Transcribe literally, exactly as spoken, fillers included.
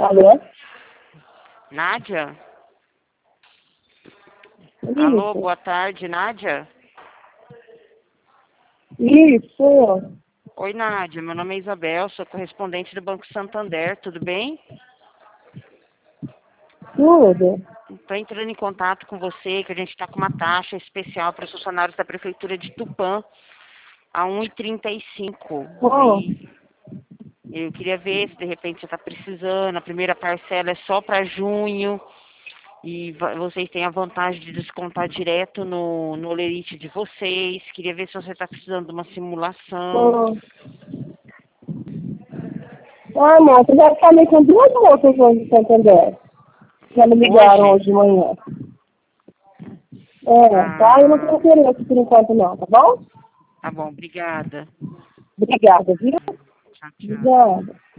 Alô? Nádia? Isso. Alô, boa tarde, Nádia? Isso. Oi, Nádia, meu nome é Isabel, sou correspondente do Banco Santander, tudo bem? Tudo. Estou entrando em contato com você, que a gente está com uma taxa especial para os funcionários da Prefeitura de Tupã, a um real e trinta e cinco Oh. centavos. E eu queria ver se de repente você está precisando, a primeira parcela é só para junho, e va- vocês têm a vantagem de descontar direto no, no Olerite de vocês. Queria ver se você está precisando de uma simulação. Oh. Ah, moça, já falei com duas moças hoje de Santander. Já me ligaram Hoje? hoje de manhã. É, tá? Eu não Ah, tenho interesse por enquanto não, tá bom? tá bom, obrigada. Obrigada, viu? Tchau, tchau. Obrigada.